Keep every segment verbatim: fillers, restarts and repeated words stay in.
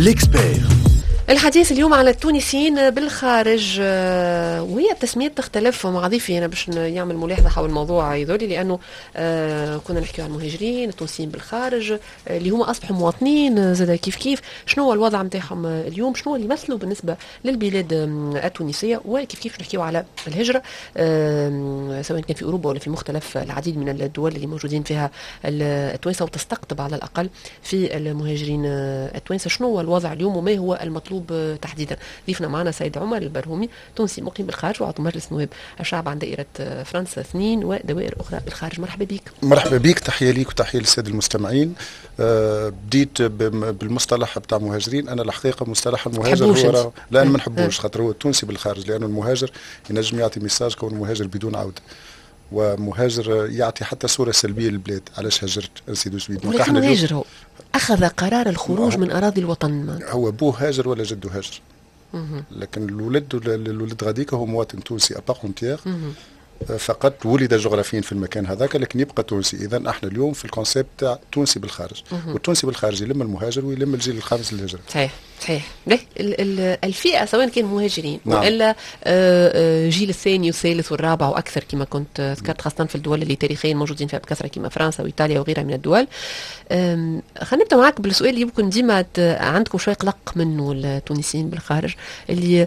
ليكسبير. الحديث اليوم عن التونسيين بالخارج، وهي التسميات تختلف مع ضيفي أنا باش يعمل ملاحظة حول الموضوع يذولي، لأنه كنا نحكي عن المهاجرين التونسيين بالخارج اللي هما أصبحوا مواطنين زاد كيف كيف. شنو هو الوضع متاعهم اليوم؟ شنو اللي يمثلوا بالنسبة للبلاد التونسية؟ وكيف كيف نحكيو على الهجرة سواء كان في أوروبا ولا في مختلف العديد من الدول اللي موجودين فيها التوانسة وتستقطب على الأقل في المهاجرين التوانسة. شنو هو الوضع اليوم وما هو المطلوب تحديدا؟ ضيفنا معنا سيد عمر البرهومي، تونسي مقيم بالخارج وعضو مجلس نواب الشعب عن دائرة فرنسا اثنين ودوائر أخرى بالخارج. مرحبا بك. مرحبا بك، تحية ليك وتحية للسادة المستمعين. أه بديت بالمصطلح بتاع مهاجرين. أنا الحقيقة مصطلح المهاجر هو لا أنا ما نحبوش، خاطر هو التونسي بالخارج، لأنه المهاجر ينجم يعطي ميساج كون مهاجر بدون عودة، ومهاجر يعطي حتى صورة سلبية للبلاد. علاش هاجرت سيدو سويد؟ ولكن مهاجر هو أخذ قرار الخروج من أراضي الوطن. هو بوه هاجر ولا جده هاجر، لكن الولد الولد غاديك هو مواطن تونسي أباغونتيغ، فقط ولد جغرافيا في المكان هذاك لكن يبقى تونسي. اذا احنا اليوم في الكونسيبت تاع تونسي بالخارج، والتونسي بالخارج يلم المهاجر ويلم الجيل الخامس للهجره. صحيح صحيح. الفئه سواء كان مهاجرين نعم. والا جيل الثاني والثالث والرابع واكثر كما كنت ذكرت، خاصه في الدول اللي تاريخيا موجودين فيها بكثره كما فرنسا وايطاليا وغيرها من الدول. خلينا نبدا معك بالسؤال اللي يمكن ديما عندكم شوي قلق منه التونسيين بالخارج، اللي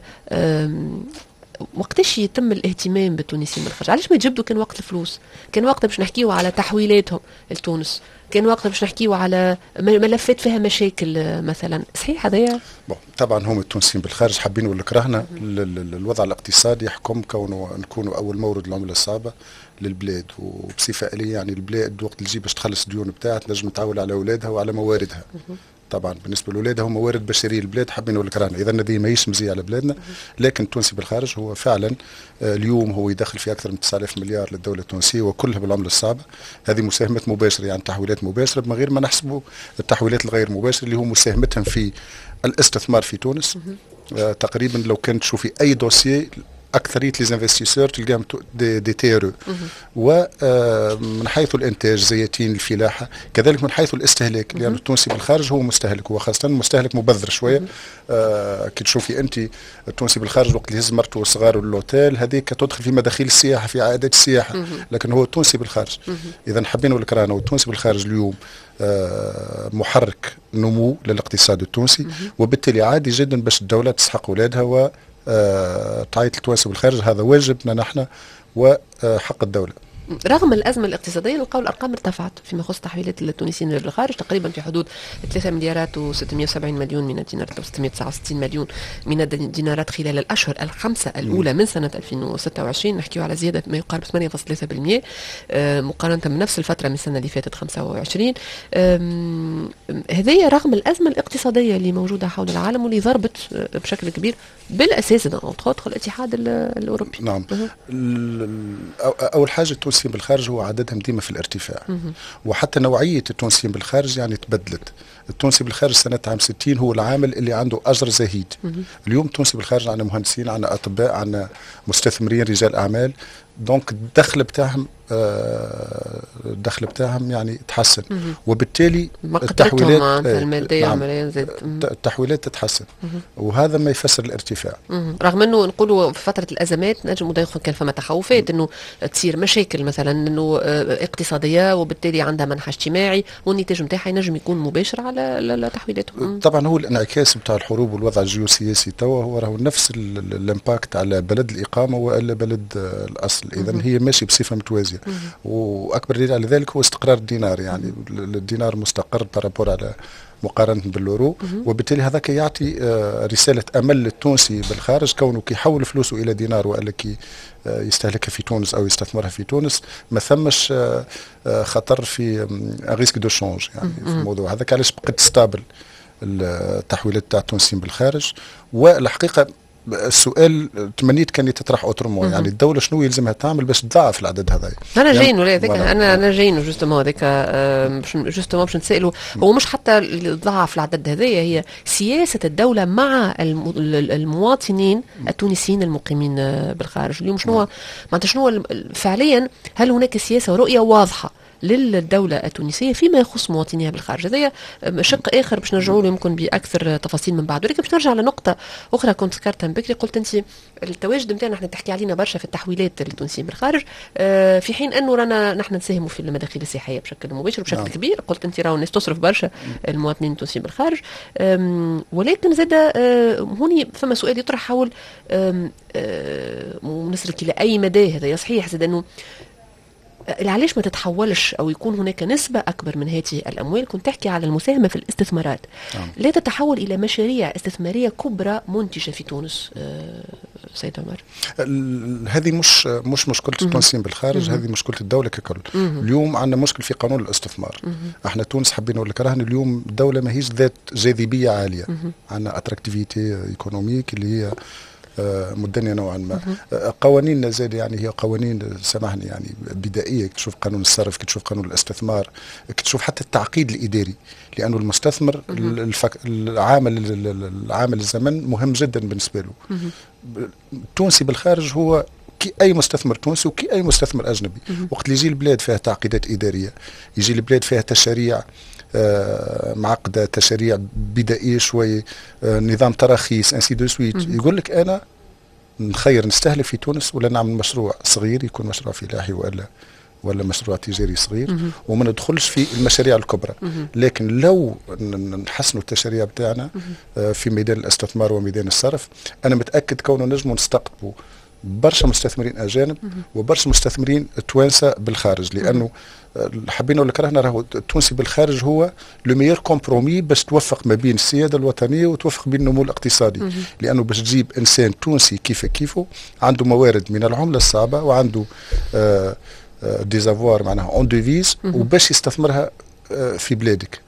وقتاش يتم الاهتمام بالتونسيين بالخارج؟ علاش ما يتجبدوا؟ كان وقت الفلوس، كان وقت باش نحكيوا على تحويلاتهم لتونس، كان وقت باش نحكيوا على ملفات فيها مشاكل مثلا. صحيح هذايا؟ طبعا هم التونسيين بالخارج حابين ولا كرهنا الوضع الاقتصادي يحكم كونه نكونوا اول مورد العمله الصعبه للبلاد، وبصفه آلية يعني البلاد وقت اللي تجي باش تخلص الديون بتاعها تنجم تعول على اولادها وعلى مواردها. طبعا بالنسبه لأولادها هم موارد بشريه البلاد حابين ولا كرهنا. اذا هذه ماهيش مزيه على بلادنا، لكن التونسي بالخارج هو فعلا اليوم هو يدخل في اكثر من تسعة آلاف مليار للدوله التونسيه وكلها بالعمله الصعبه. هذه مساهمات مباشره، يعني تحويلات مباشره من غير ما نحسبوا التحويلات الغير مباشره اللي هو مساهمتهم في الاستثمار في تونس. آه تقريبا لو كنت تشوفي اي دوسيي اكثريه ليزانفستيسور تلقاهم دي, دي تي ار، ومن حيث الانتاج زيتين الفلاحه، كذلك من حيث الاستهلاك، لان يعني التونسي بالخارج هو مستهلك، هو خاصه مستهلك مبذر شويه. آه كي تشوفي انت التونسي بالخارج وقت اللي يهز مرته وصغاره للوتيل هذيك تدخل في مداخيل السياحه، في عائدات السياحه، لكن هو التونسي بالخارج. اذا حابين ولا كرهنا والتونسي بالخارج اليوم آه محرك نمو للاقتصاد التونسي، وبالتالي عادي جدا باش الدوله تسحق اولادها و آه، تعيط التوانسة بالخارج. هذا واجبنا نحن وحق الدولة. رغم الأزمة الاقتصادية نلقاو الأرقام ارتفعت فيما يخص تحويلات التونسيين للخارج، تقريبا في حدود ثلاثة مليارات وستمائة وسبعين مليون من الدينارات أو ستمائة وتسعة وستين مليون من الدينارات خلال الأشهر الخمسة الأولى من سنة ألفين وستة وعشرين. نحكيو على زيادة ما يقارب ثمانية فاصلة ثلاثة بالمئة آه مقارنة بنفس الفترة من السنة اللي فاتت خمسة وعشرين. هذه رغم الأزمة الاقتصادية اللي موجودة حول العالم واللي ضربت بشكل كبير بالأساس الاتحاد الأوروبي. نعم. أول حاجة التونسيين بالخارج هو عددهم ديما في الارتفاع، وحتى نوعية التونسيين بالخارج يعني تبدلت. التونسي بالخارج سنة عام ستين هو العامل اللي عنده أجر زهيد. اليوم التونسي بالخارج عندنا مهندسين، عندنا أطباء، عندنا مستثمرين، رجال أعمال. دونك الدخل بتاعهم آه الدخل بتاعهم يعني تحسن، وبالتالي التحويلات المادية نعم التحويلات تتحسن، وهذا ما يفسر الارتفاع. رغم انه نقولوا في فترة الأزمات نجم دايما كان فما تخوفات انه تصير مشاكل مثلا انه اقتصادية، وبالتالي عندها منحى اجتماعي والنتاج نتاعها ينجم يكون مباشر على تحويلاتهم. طبعا هو الانعكاس بتاع الحروب والوضع الجيوسياسي توا هو راهو نفس الامباكت على بلد الإقامة والا بلد الأصل. إذا هي ماشي بصفة متوازية، واكبر دليل على ذلك هو استقرار الدينار. يعني الدينار مستقر بارابور على مقارنه باليورو، وبالتالي هذاك يعطي رساله امل للتونسي بالخارج، كونه كي يحول فلوسه الى دينار والا كي يستهلكها في تونس او يستثمرها في تونس ما ثمش خطر في ريسك دو شونج. يعني في الموضوع هذاك علاش بقت ستابل التحويلات تاع التونسيين بالخارج. والحقيقه السؤال تمنيت كان يتطرح اوترومون، يعني الدوله شنو يلزمها تعمل باش تضاعف العدد هذا؟ انا يعني جايين ولا هذاك انا انا جايين جوستومون هذاك جوستومون باش نسالوا. هو مش حتى تضاعف العدد هذايا، هي سياسه الدوله مع المواطنين التونسيين المقيمين بالخارج اليوم. شنو معناتها شنو فعليا؟ هل هناك سياسه ورؤيه واضحه للدولة التونسية فيما يخص مواطنيها بالخارج. هذا شق آخر باش نرجعوا له يمكن بأكثر تفاصيل من بعد، ولكن باش نرجع لنقطة أخرى كنت ذكرتها من بكري. قلت أنت التواجد نتاعنا نحن تحكي علينا برشا في التحويلات التونسيين بالخارج، في حين أنه رانا نحن نساهموا في المداخيل السياحية بشكل مباشر وبشكل نعم. كبير. قلت أنت راهو الناس تصرف برشا المواطنين التونسيين بالخارج، ولكن زاد هوني فما سؤال يطرح حول ونسلك إلى أي مدى هذا صحيح، زاد أنه علاش ما تتحولش أو يكون هناك نسبة أكبر من هذه الأموال. كنت تحكي على المساهمة في الاستثمارات نعم. لا تتحول إلى مشاريع استثمارية كبرى منتجة في تونس. أه سيد عمر، هذه مش مش مشكلة التونسيين بالخارج، هذه مشكلة الدولة ككل. اليوم عندنا مشكل في قانون الاستثمار. احنا تونس حابين نقول لك راهن اليوم دولة ما هيش ذات جاذبية عالية، عندنا اتراكتيفيتي ايكونوميك اللي هي مدنية نوعا ما. قوانيننا زاد يعني هي قوانين سامحني يعني بدائية. تشوف قانون الصرف، تشوف قانون الاستثمار، تشوف حتى التعقيد الإداري، لأنه المستثمر الفك... العامل العامل الزمن مهم جدا بالنسبة له. التونسي بالخارج هو كي أي مستثمر تونسي وكي أي مستثمر أجنبي. وقت اللي يجي البلاد فيها تعقيدات إدارية، يجي البلاد فيها تشاريع آه معقدة، تشاريع بدائية شوي، آه نظام تراخيص انسي دو سويت، يقول لك أنا نخير نستهلك في تونس ولا نعمل مشروع صغير يكون مشروع فلاحي ولا ولا مشروع تجاري صغير وما ندخلش في المشاريع الكبرى. لكن لو نحسنوا التشاريع بتاعنا آه في ميدان الاستثمار وميدان الصرف، أنا متأكد كونه نجموا نستقطبوا برشا مستثمرين اجانب وبرشا مستثمرين توانسه بالخارج. لانه حابين نقول لك راهنا راهو التونسي بالخارج هو لو ميور كومبرومي باش توفق ما بين السياده الوطنيه وتوفق بين النمو الاقتصادي. لانه باش تجيب انسان تونسي كيف كيفه عنده موارد من العمله الصعبه وعنده آه آه ديزافوار معناها اون ديفيز وباش يستثمرها آه في بلادك.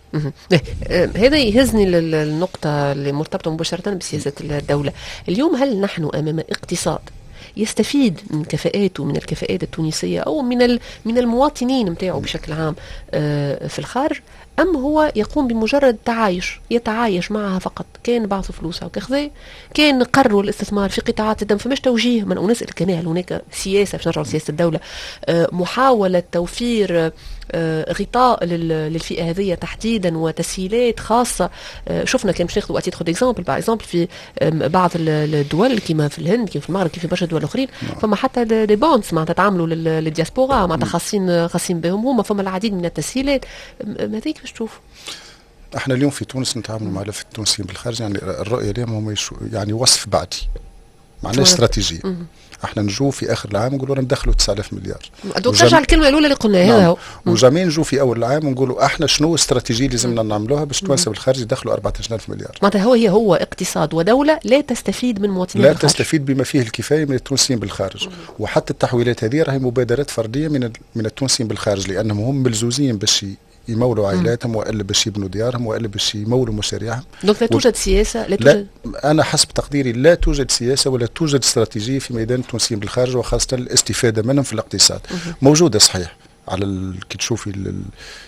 هذا يهزني للنقطة اللي مرتبطة مباشرة بسياسة الدولة. اليوم هل نحن أمام اقتصاد يستفيد من كفاءاته من الكفاءات التونسية أو من من المواطنين متاعه بشكل عام في الخارج، أم هو يقوم بمجرد تعايش يتعايش معها فقط؟ كان بعض فلوسها وكذا، كان قرروا الاستثمار في قطاعات الدم، فماش توجيه. من ونسأل كان هل هناك سياسة باش نرجع لسياسة الدولة، محاولة توفير غطاء للفئة هذه تحديدا وتسهيلات خاصة؟ شفنا كان باش ناخذوا اتيتر ديكزامبل باغ اكزومبل في بعض الدول كما في الهند كما في المغرب كما في برشا دول اخرين، فما حتى دي بونس معناتها تعاملوا للدياسبورا معناتها خاصين خاصين بهم هما، فما العديد من التسهيلات. هذيك كيفاش تشوف؟ احنا اليوم في تونس نتعاملوا مع لفة التونسيين بالخارج، يعني الرؤية اليوم هم يعني وصف بعدي معناها استراتيجية. احنا نجو في اخر العام نقولوا ندخلوا تسعة آلاف مليار. دوك ترجع الكلمه الاولى اللي قلناها. نعم. وجميع نجو في اول العام ونقولوا احنا شنو الاستراتيجيه اللي لازمنا نعملوها باش توانسه بالخارج يدخلوا أربعة عشر ألف مليار. معناتها هو هي هو اقتصاد ودوله لا تستفيد من مواطنيها لا بالخارج. تستفيد بما فيه الكفايه من التونسيين بالخارج. وحتى التحويلات هذه راهي مبادرات فرديه من من التونسيين بالخارج، لانهم هم ملزوزين باش يمولوا عائلاتهم والا باش يبنوا ديارهم والا باش يمولوا مشاريعهم. دونك لا توجد و... سياسه لا توجد. لا، انا حسب تقديري لا توجد سياسه ولا توجد استراتيجيه في ميدان التونسيين بالخارج، وخاصه الاستفاده منهم في الاقتصاد. موجوده صحيح على ال... كي تشوفي ال...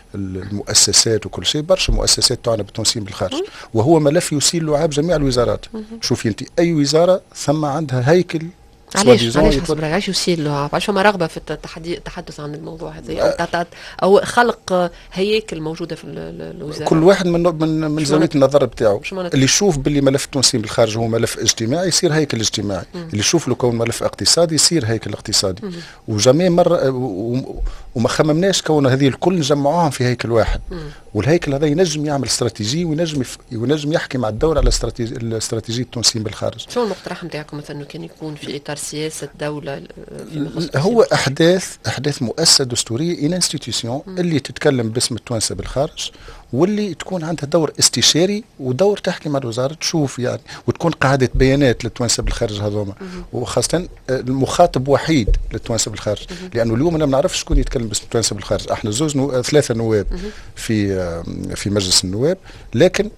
المؤسسات وكل شيء، برشا مؤسسات تعنى بالتونسيين بالخارج، وهو ملف يسيل لعاب جميع الوزارات. شوفي انت اي وزاره ثم عندها هيكل. علاش علاش حسب علاش يسير له؟ علاش فما رغبه في التحدث عن الموضوع هذا او او خلق هياكل موجوده في الوزاره؟ كل واحد من من, من زاويه النظر بتاعه. اللي يشوف باللي ملف التونسيين بالخارج هو ملف اجتماعي يصير هيكل اجتماعي، مم. اللي يشوف له كون ملف اقتصادي يصير هيكل اقتصادي. مم. وجميع مره وما خممناش كون هذه الكل نجمعوهم في هيكل واحد. مم. والهيكل هذا ينجم يعمل استراتيجيه وينجم وينجم يحكي مع الدوله على الاستراتيجيه التونسيين بالخارج. شو المقترح نتاعكم مثلا كان يكون في اطار سياسه الدوله فيما يخص هو احداث احداث مؤسسه دستوريه ان انستيتيوشن اللي تتكلم باسم التوانسه بالخارج، واللي تكون عندها دور استشاري ودور تحكي مع الوزاره تشوف يعني، وتكون قاعده بيانات للتوانسه بالخارج هذوما، وخاصه المخاطب وحيد للتوانسه بالخارج. لانه اليوم انا ما نعرفش شكون يتكلم باسم التوانسه بالخارج. احنا زوج نو... ثلاثه نواب في في مجلس النواب، لكن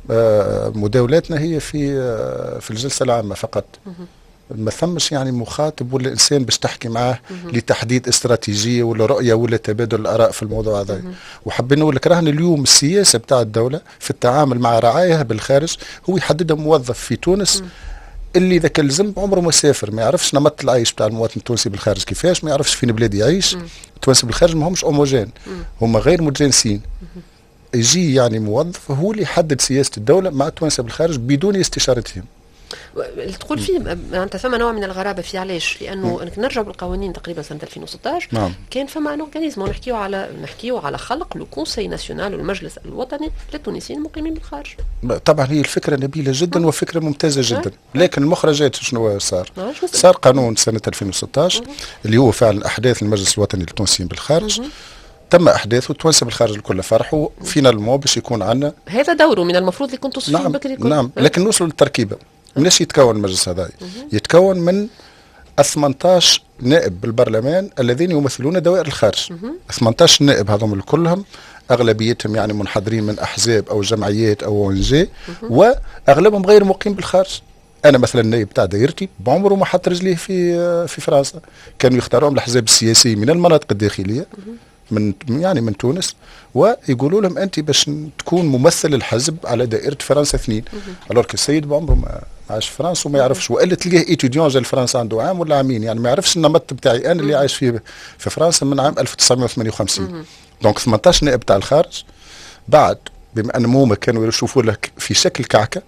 مداولاتنا هي في في الجلسه العامه فقط. ما ثمش يعني مخاطب ولا انسان باش تحكي معاه لتحديد استراتيجيه ولا رؤيه ولا تبادل الاراء في الموضوع هذا. وحابين نقول لك راهن اليوم السياسه بتاع الدوله في التعامل مع رعاياها بالخارج هو يحددها موظف في تونس اللي اذا كان الذنب عمره ما سافر، ما يعرفش نمط العيش بتاع المواطن التونسي بالخارج كيفاش، ما يعرفش فين بلاد يعيش. التوانسه بالخارج ما همش اوموجين، هما غير متجانسين. يجي يعني موظف هو اللي يحدد سياسه الدوله مع التوانسه بالخارج بدون استشارتهم. تقول فيه معناتها فما نوع من الغرابه في علاش؟ لانه انك نرجع بالقوانين تقريبا سنه ألفين وستطاش نعم. كان فما ان اورغانيزم ونحكيو على نحكيو على خلق لو كونسي ناسيونال والمجلس الوطني للتونسيين المقيمين بالخارج. طبعا هي الفكره نبيله جدا وفكره ممتازه جدا، لكن المخرجات شنو صار؟ آه. صار قانون سنه ألفين وستطاش اللي هو فعلا احداث المجلس الوطني للتونسيين بالخارج. تم احداثه، التوانسه بالخارج الكل فرحوا فينالمون باش يكون عندنا هذا دوره من المفروض يكون تصفيه نعم بكري. نعم أه؟ لكن نوصلوا للتركيبه. مناش يتكون المجلس هذا، يتكون من ثمانية عشر نائب بالبرلمان الذين يمثلون دوائر الخارج. ثمانية عشر نائب هذهم كلهم اغلبيتهم يعني منحدرين من احزاب او جمعيات او اونجي، واغلبهم غير مقيم بالخارج. انا مثلا النائب تاع دايرتي بعمره ما حط رجليه في في فرنسا، كانوا يختاروهم الاحزاب السياسيه من المناطق الداخليه من يعني من تونس، ويقولوا لهم انت باش تكون ممثل الحزب على دائره فرنسا اثنين. الوغ السيد بعمره ما عاش في فرنسا وما يعرفش، والا تلقاه ايتيديون جا لفرنسا عنده عام ولا عامين، يعني ما يعرفش النمط بتاعي انا اللي عايش فيه في فرنسا من عام ألف وتسعمائة وثمانية وخمسين. دونك ثمانية عشر نائب تاع الخارج بعد، بما ان هما كانوا يشوفوا لك في شكل كعكه،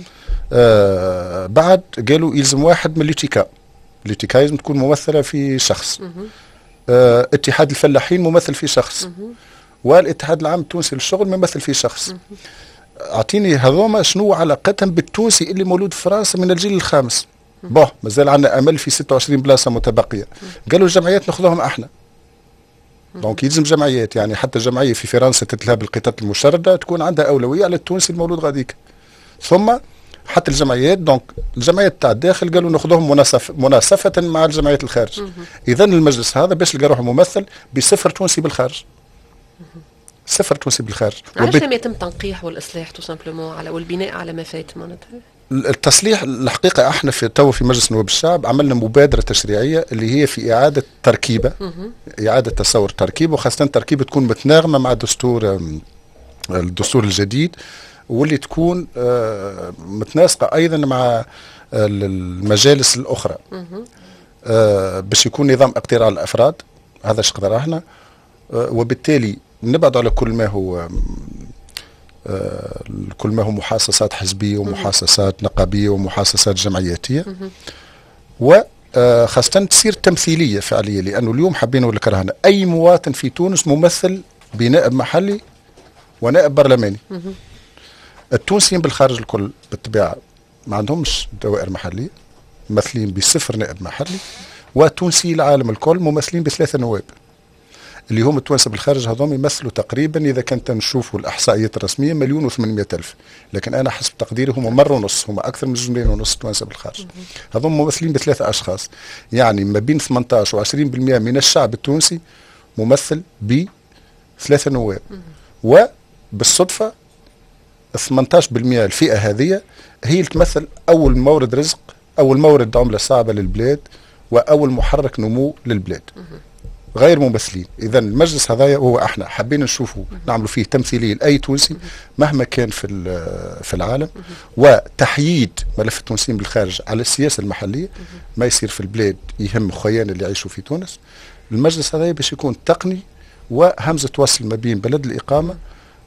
آه بعد قالوا يلزم واحد من ليتيكا. ليتيكا لازم تكون ممثله في شخص. آه اتحاد الفلاحين ممثل في شخص، والاتحاد العام التونسي للشغل ممثل في شخص. اعطيني هذوما شنو علاقتهم بالتونسي اللي مولود في فرنسا من الجيل الخامس؟ بوه مازال عندنا امل في ستة وعشرين بلاصه متبقيه. قالوا الجمعيات ناخذوهم احنا. دونك يلزم جمعيات، يعني حتى جمعيه في فرنسا تتلهى بالقطط المشرده تكون عندها اولويه على التونسي المولود غاديك. ثم حتى الجمعيات، دونك الجمعيات تاع الداخل قالوا ناخذوهم مناصف مناسفه مع الجمعيات الخارج. اذا المجلس هذا باش يلقى روحه ممثل بصفر تونسي بالخارج. صفر تونسي بالخارج. علاش لم يتم تنقيح والاصلاح تو سامبلومون على والبناء على ما فات معناتها؟ التصليح الحقيقه احنا في تو في مجلس نواب الشعب عملنا مبادره تشريعيه اللي هي في اعاده تركيبه، اعاده تصور تركيبه، وخاصه تركيبه تكون متناغمه مع الدستور الدستور الجديد، واللي تكون متناسقه ايضا مع المجالس الاخرى، باش يكون نظام اقتراع الافراد. هذا اش قدر احنا، وبالتالي نبعد على كل ما هو كل ما هو محاصصات حزبيه ومحاصصات نقابيه ومحاصصات جمعياتيه، وخاصه تصير تمثيليه فعليه. لانه اليوم حابين نقول لك راهنا اي مواطن في تونس ممثل بنائب محلي ونائب برلماني. التونسيين بالخارج الكل بالطبيعه ما عندهمش دوائر محليه، ممثلين بصفر نائب محلي، وتونسي العالم الكل ممثلين بثلاثه نواب اللي هم التوانسه بالخارج. هذوم يمثلوا تقريبا اذا كنت نشوفوا الاحصائيات الرسميه مليون وثمانمائة الف، لكن انا حسب تقديري هم مره ونص، هم اكثر من مليون ونص توانسه بالخارج. هذوم ممثلين بثلاثه اشخاص، يعني ما بين ثمانية عشر وعشرين بالمئة من الشعب التونسي ممثل بثلاثه نواب. وبالصدفه ثمانية عشر بالمئة الفئه هذه هي اللي تمثل اول مورد رزق، اول مورد عمله صعبه للبلاد، واول محرك نمو للبلاد. غير ممثلين. اذا المجلس هذايا هو احنا حابين نشوفوا نعملوا فيه تمثيليه لاي تونسي مهما كان في في العالم، وتحييد ملف التونسيين بالخارج على السياسه المحليه، ما يصير في البلاد يهم خيان اللي يعيشوا في تونس. المجلس هذايا باش يكون تقني وهمزه وصل ما بين بلد الاقامه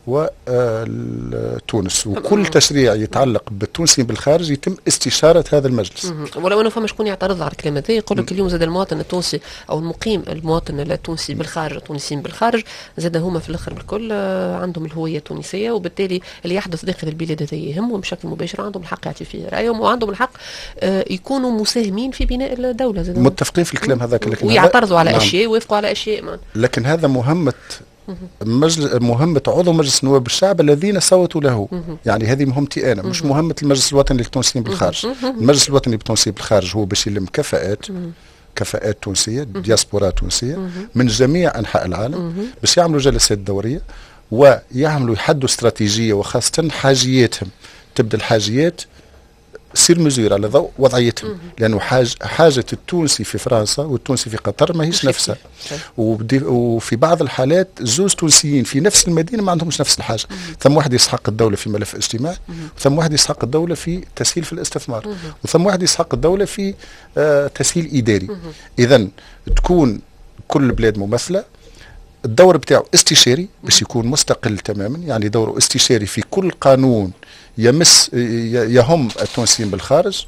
وتونس، وكل تشريع يتعلق بالتونسيين بالخارج يتم استشارة هذا المجلس. ولو انه فما شكون يعترض على الكلام هذا يقول لك اليوم زاد المواطن التونسي او المقيم المواطن التونسي بالخارج، التونسيين بالخارج زاد هما في الاخر بالكل عندهم الهويه التونسيه، وبالتالي اللي يحدث داخل البلاد هذا يهمهم بشكل مباشر، عندهم الحق يعطي فيه رايهم، وعندهم الحق يكونوا مساهمين في بناء الدوله. زاد متفقين في الكلام هذاك، لكن ويعترضوا على نعم. اشياء ويوافقوا على اشياء مان. لكن هذا مهمه مجلس مهمة عضو مجلس نواب الشعب الذين صوتوا له. يعني هذه مهمتي أنا، مش مهمة المجلس الوطني للتونسيين بالخارج. المجلس الوطني للتونسيين بالخارج هو باش يلم كفاءات كفاءات تونسية، دياسبورا تونسية من جميع أنحاء العالم، باش يعملوا جلسات دورية ويعملوا يحدوا استراتيجية، وخاصة حاجياتهم. تبدأ الحاجيات سير مزور على ضوء وضعيتهم، لانه حاج حاجه التونسي في فرنسا والتونسي في قطر ماهيش نفسها، وفي بعض الحالات زوز تونسيين في نفس المدينه ما عندهمش نفس الحاجه. ثم واحد يسحق الدوله في ملف اجتماعي، وثم واحد يسحق الدوله في تسهيل في الاستثمار، وثم واحد يسحق الدوله في آه تسهيل اداري. اذا تكون كل البلاد ممثله، الدور بتاعه استشاري باش يكون مستقل تماما، يعني دوره استشاري في كل قانون يمس يهم التونسيين بالخارج،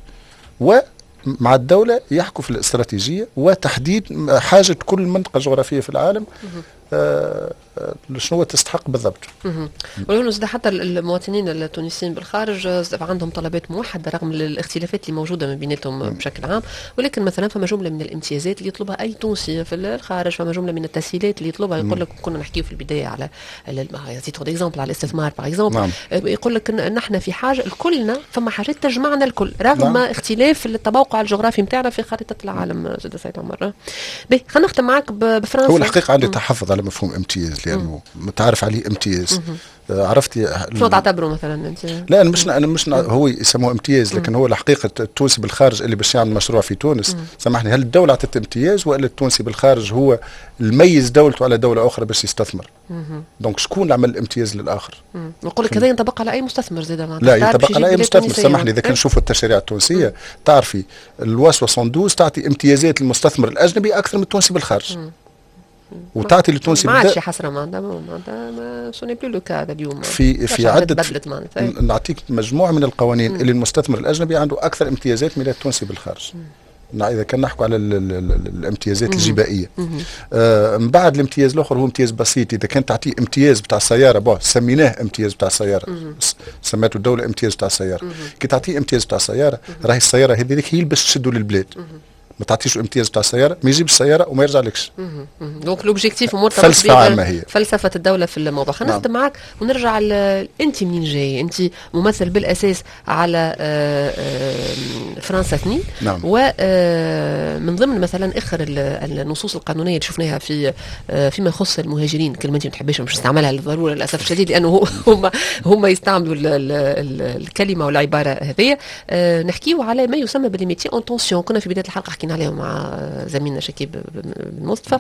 ومع الدولة يحكوا في الاستراتيجية وتحديد حاجة كل منطقة جغرافية في العالم آه شنو تستحق بالضبط. ولو زاد حتى المواطنين التونسيين بالخارج عندهم طلبات موحده رغم الاختلافات اللي موجوده ما بيناتهم بشكل عام، ولكن مثلا فما جمله من الامتيازات اللي يطلبها اي تونسي في الخارج، فما جمله من التسهيلات اللي يطلبها. يقول لك كنا نحكيو في البدايه على تيتر ديكزامبل على الاستثمار باغ اكزومبل، يقول لك ان نحن في حاجه كلنا فما حاجات تجمعنا الكل رغم نعم. اختلاف التبوقع الجغرافي نتاعنا في خريطه العالم. زاد سيد عمر باهي خلينا نختم معك بفرنسا. هو الحقيقه عندي تحفظ على مفهوم امتياز، لانه متعرف عليه امتياز. آه عرفتي شنو تعتبره مثلا انت؟ لا انا مش انا مش هو يسموه امتياز، لكن هو الحقيقه التونسي بالخارج اللي باش يعمل مشروع في تونس، مم. سامحني، هل الدوله اعطت امتياز ولا التونسي بالخارج هو الميز دولته على دوله اخرى باش يستثمر؟ دونك شكون اللي عمل الامتياز للاخر؟ نقول لك هذا ينطبق على اي مستثمر زاد. لا ينطبق على اي مستثمر، سامحني اذا كان نشوفوا التشريع التونسيه مم. تعرفي الوا اثنين وستين تعطي امتيازات للمستثمر الاجنبي اكثر من التونسي بالخارج. مم. وتعطي للتونسي ما عادش حسره معناتها ما سوني بلو لو كا اليوم في في عده نعطيك مجموعه من القوانين مم. اللي المستثمر الاجنبي عنده اكثر امتيازات من التونسي بالخارج. مم. اذا كان نحكوا على ال ال ال الامتيازات مم. الجبائيه. آه من بعد الامتياز الاخر هو امتياز بسيط. اذا كان تعطيه امتياز بتاع السياره باه سميناه امتياز بتاع السياره، سماته الدوله امتياز بتاع السياره. كي تعطيه امتياز بتاع السياره راهي السياره هذيك هي اللي باش تشدوا للبلاد. مم. ما تعطيش امتياز بتاع السياره ما يجيب السياره وما يرجع لكش. دونك لوبجيكتيف مرتبط فلسفه عامه هي فلسفه الدوله في الموضوع. خلينا نختم نعم. معك ونرجع انت منين جاي؟ انت ممثل بالاساس على فرنسا اثنين نعم. ومن ضمن مثلا اخر النصوص القانونيه اللي شفناها في فيما يخص المهاجرين، كلمه انت ما تحبش مش نستعملها للضروره للاسف الشديد لانه هم هم يستعملوا الكلمه والعباره هذه. نحكيو على ما يسمى بالميتي اون تونسيون. كنا في بدايه الحلقه حكينا عليهم مع زميلنا شكيب بن مصطفى،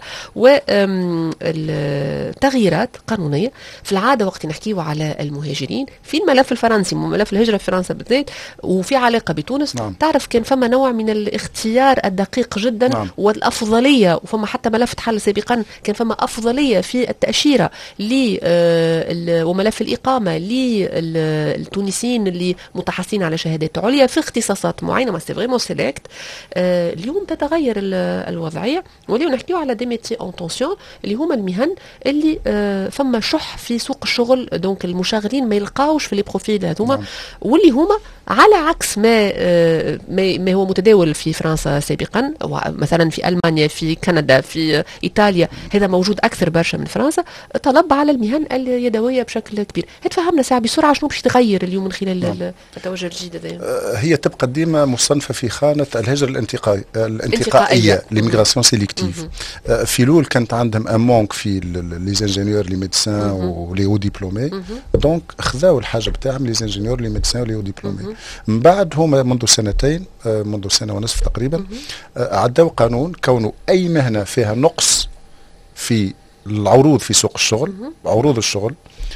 والتغييرات قانونيه في العاده وقت نحكيو على المهاجرين في الملف الفرنسي وملف الهجره في فرنسا بالذات وفي علاقه بتونس. نعم. تعرف كان فما نوع من الاختيار الدقيق جدا. نعم. والافضليه، وفما حتى ملف تحل سابقا كان فما افضليه في التاشيره ل وملف الاقامه للتونسيين اللي متحصلين على شهادات عليا في اختصاصات معينه. ما سي فريمون سيليكت. اليوم تتغير الوضعيه واليوم نحكيو على دي ميتي اون تونسيون اللي هما المهن اللي آه فما شح في سوق الشغل. دونك المشغلين ما يلقاوش في لي بروفيل هذوما. نعم. واللي هما على عكس ما آه ما هو متداول في فرنسا سابقا، مثلا في المانيا في كندا في ايطاليا هذا موجود اكثر برشا من فرنسا، طلب على المهن اليدويه بشكل كبير. تفهمنا ساعه بسرعه شنو باش يتغير اليوم من خلال نعم. التوجه الجديد هذا؟ آه هي تبقى ديما مصنفه في خانه الهجره الانتقائيه الانتقائيه ليميغراسيون سيليكتيف. في لول كانت عندهم ان مونك في لي زانجينيور لي ميدسان ولي او ديبلومي، دونك خذاو الحاجه بتاعهم لي زانجينيور لي ميدسان ولي او ديبلومي. من بعد هما منذ سنتين منذ سنه ونصف تقريبا عدوا قانون كونه اي مهنه فيها نقص في العروض في سوق الشغل، عروض الشغل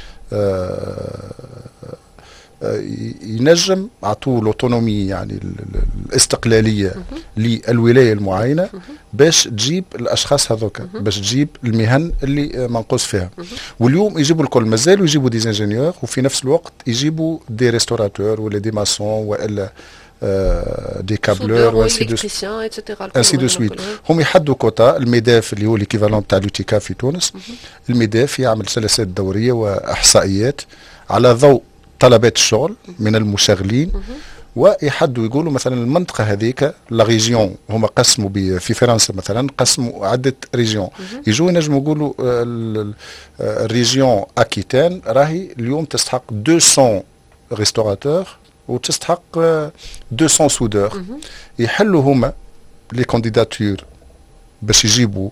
ينجم عطوه الاوتونومي يعني الاستقلاليه للولايه المعينه باش تجيب الاشخاص هذوك، باش تجيب المهن اللي منقوص فيها. واليوم يجيبوا الكل، مازالوا يجيبوا دي انجينيور وفي نفس الوقت يجيبوا دي ريستوراتور ولا دي ماسون والا آه دي كابلور وانسي دو انسي دو سويت. هم يحدوا كوتا. الميداف اللي هو ليكيفالون تاع لوتيكا في تونس، الميداف يعمل جلسات دوريه واحصائيات على ضوء طلبات الشغل من المشغلين، ويحدوا يقولوا مثلا المنطقه هذيك لا ريجيون، هما قسموا في فرنسا مثلا قسموا عده ريجيون، يجوا ينجموا يقولوا الريجيون اكيتان راهي اليوم تستحق مئتين ريستوراتور وتستحق مئتين سودور. يحلوا هما لي كانديداتور باش يجيبوا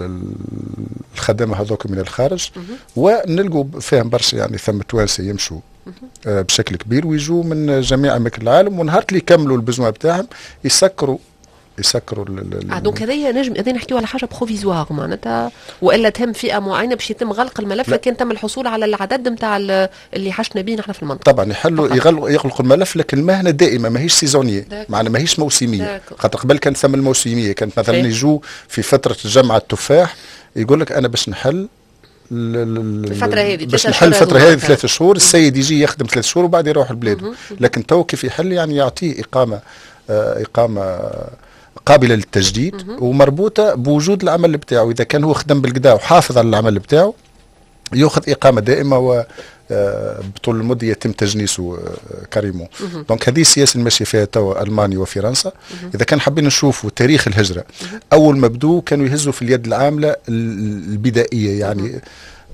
الخدمه هذوك من الخارج، ونلقوا فيهم برشا يعني ثم توانسه يمشوا آه بشكل كبير، ويجوا من جميع اماكن العالم، ونهار اللي يكملوا البزوان بتاعهم يسكروا يسكروا اه دونك هذايا نجم هذايا نحكيو على حاجه بروفيزوار معناتها، والا تهم فئه معينه باش يتم غلق الملف لا. لكن تم الحصول على العدد نتاع اللي حشنا به نحن في المنطقه. طبعا يحلوا يغلقوا يغلقوا الملف، لكن المهنه دائمه ماهيش سيزونيه، معنا ماهيش موسميه، خاطر قبل كانت ثم الموسميه، كانت مثلا يجوا في فتره الجمعه التفاح يقول لك انا باش نحل الفترة هذه باش نحل الفترة هذه ثلاث شهور، السيد يجي يخدم ثلاث شهور وبعد يروح لبلاده، لكن تو كيف يحل يعني يعطيه إقامة آه إقامة قابلة للتجديد ومربوطة بوجود العمل بتاعه. إذا كان هو خدم بالقدا وحافظ على العمل بتاعه يأخذ إقامة دائمة و بطول المدة يتم تجنيسه كريمون. دونك هذه السياسة الماشية فيها توا ألمانيا وفرنسا. إذا كان حابين نشوفوا تاريخ الهجرة، أول ما بدوا كانوا يهزوا في اليد العاملة البدائية، يعني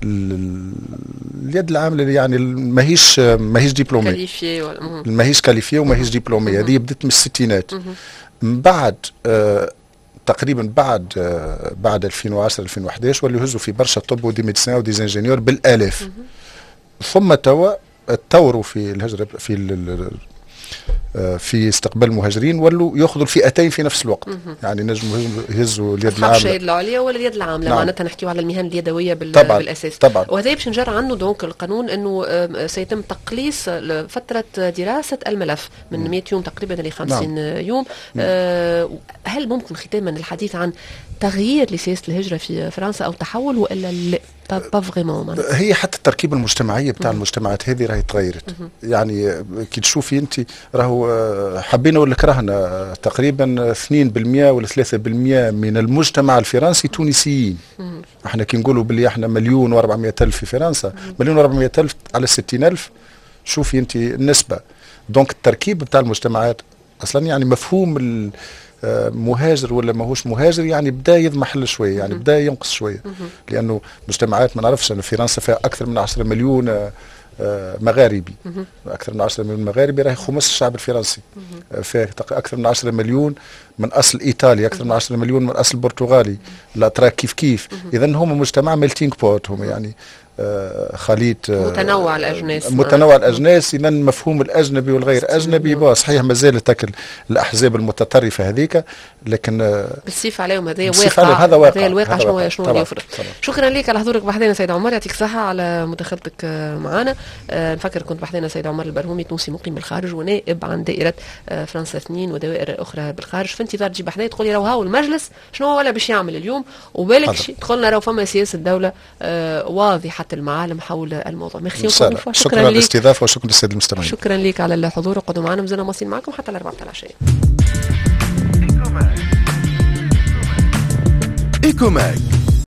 اليد العاملة يعني ماهيش ماهيش دبلومية، ماهيش كاليفية وماهيش دبلومية. هذه بدت من الستينات، من بعد آه تقريبا بعد آه بعد ألفين وعشرة ألفين وأحد عشر ولوا يهزوا في برشا طب ودي ميديسان ودي زانجينيور بالالاف. ثم توا تطوروا في الهجره في في استقبال المهاجرين، ولوا ياخذوا الفئتين في نفس الوقت. يعني نجموا يهزوا اليد العامله، اليد العليا ولا اليد العامله. نعم. معناتها نحكيو على المهن اليدويه بال... طبعًا بالاساس. طبعا. وهذا باش نجر عنه دونك القانون انه سيتم تقليص فتره دراسه الملف من م. مئة يوم تقريبا ل خمسين نعم. يوم. آه هل ممكن ختاما الحديث عن تغيير لسياسه الهجره في فرنسا او تحول والا لا؟ با فريمون. هي حتى التركيبه المجتمعيه بتاع المجتمعات هذه راهي تغيرت. يعني كي تشوفي انت راهو حابين نقول لك راهنا تقريبا اثنين بالمئة ولا ثلاثة بالمئة من المجتمع الفرنسي تونسيين. احنا كي نقولوا باللي احنا مليون وأربعمئة ألف في فرنسا، مليون وأربعمئة ألف على ستين ألف، شوفي انت النسبه. دونك التركيب بتاع المجتمعات اصلا يعني مفهوم ال مهاجر ولا ماهوش مهاجر يعني بدا يضمحل شويه، يعني بدا ينقص شويه، لانه مجتمعات ما نعرفش انه فرنسا فيها اكثر من عشرة مليون مغاربي، اكثر من عشرة مليون مغاربي، راهي خمس الشعب الفرنسي. فيها اكثر من عشرة مليون من اصل ايطالي، اكثر من عشرة مليون من اصل برتغالي، لا ترى كيف كيف. اذا هم مجتمع ميلتينغ بوت، هم يعني خليط متنوع الاجناس، متنوع الاجناس. اذا مفهوم الاجنبي والغير اجنبي با صحيح ما زالت الاحزاب المتطرفه هذيك، لكن بالسيف عليهم هذا واقع. هذا واقع، هذا الواقع شنو شنو يفرض. شكرا لك على حضورك بحثنا سيد عمر، يعطيك الصحه على مداخلتك معنا. أه نفكر كنت بحثنا سيد عمر البرهومي، تونسي مقيم بالخارج ونائب عن دائره أه فرنسا اثنين ودوائر اخرى بالخارج. في انتظار تجي بحثنا تقولي راهو هاو المجلس شنو هو ولا باش يعمل اليوم، وبالك دخلنا راهو فما سياسه الدوله أه واضحه المعالم حول الموضوع. ميرسي. شكرا, شكرا على الاستضافه وشكرا للساده المستمعين. شكرا لك على الحضور، وقعدوا معنا مازلنا مواصلين معكم حتى الأربعة العشية. إيكوماك